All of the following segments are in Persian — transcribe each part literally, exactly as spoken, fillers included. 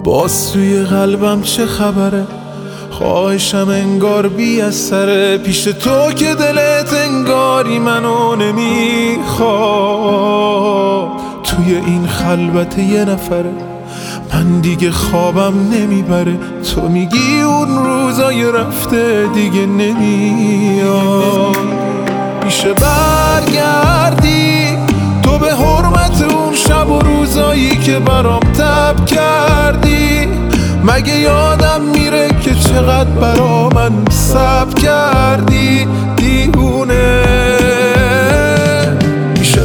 باز توی قلبم چه خبره؟ خواهشم انگار بی اثره، پیش تو که دلت انگاری منو نمیخواد. توی این خلوت یه نفره، من دیگه خوابم نمیبره. تو میگی اون روزای رفته دیگه نمیاد. میشه برگردی تو به حرمت اون شب و روزایی که برام تب کردی؟ مگه یادم میره که چقدر برا من صبر کردی؟ دیوونه. میشه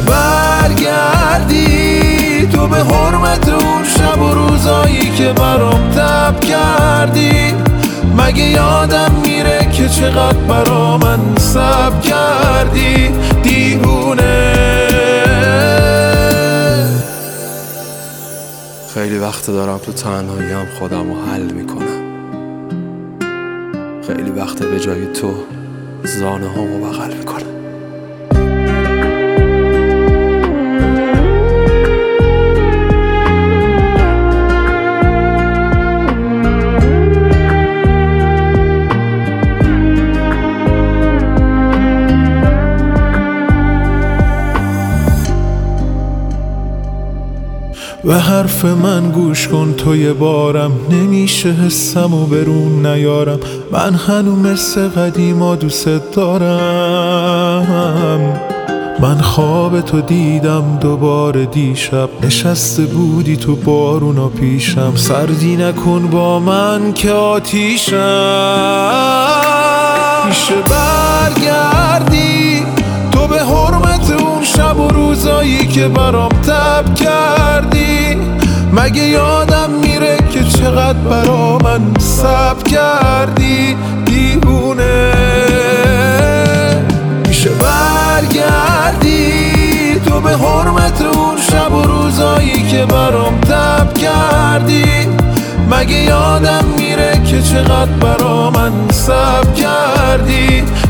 برگردی تو به حرمت اون شب و روزایی که برام تب کردی؟ مگه یادم میره که چقدر برا من صبر کردی؟ دیوونه. خیلی وقت دارم تو تنهاییم خودم رو حل میکنم. خیلی وقت به جای تو زانه هامو بغل میکنم. به حرف من گوش کن تو یه بارم، نمیشه حسمو برون نیارم. من هنو مثل قدیما دوست دارم. من خواب تو دیدم دوباره دیشب، نشسته بودی تو بارونا پیشم. سردی نکن با من که آتیشم. میشه برگردی تو به حرمت اون شب و روزایی که برام تب کردی؟ مگه یادم میره که چقدر برا من صبر کردی؟ دیوونه. میشه برگردی تو به حرمت اون شب و روزایی که برام تب کردی؟ مگه یادم میره که چقدر برا من صبر کردی؟